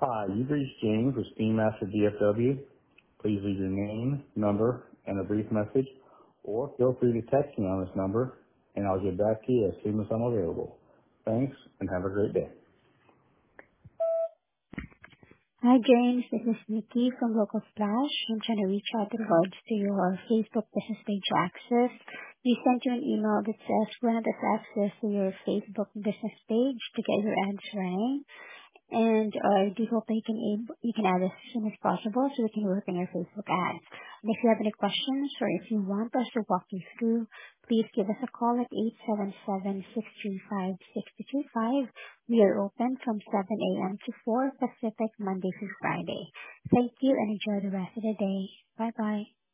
Hi, you've reached James with Steam Master DFW. Please leave your name, number, and a brief message, or feel free to text me on this number, and I'll get back to you as soon as I'm available. Thanks, and have a great day. Hi, James. This is Nikki from Local Splash. I'm trying to reach out in regards to your Facebook business page access. We sent you an email that says grant us access to your Facebook business page to get your ads running. And I do hope that you can add us as soon as possible so we can work on your Facebook ads. And if you have any questions or if you want us to walk you through, please give us a call at 877-635-6225. We are open from 7 a.m. to 4 Pacific, Monday through Friday. Thank you and enjoy the rest of the day. Bye-bye.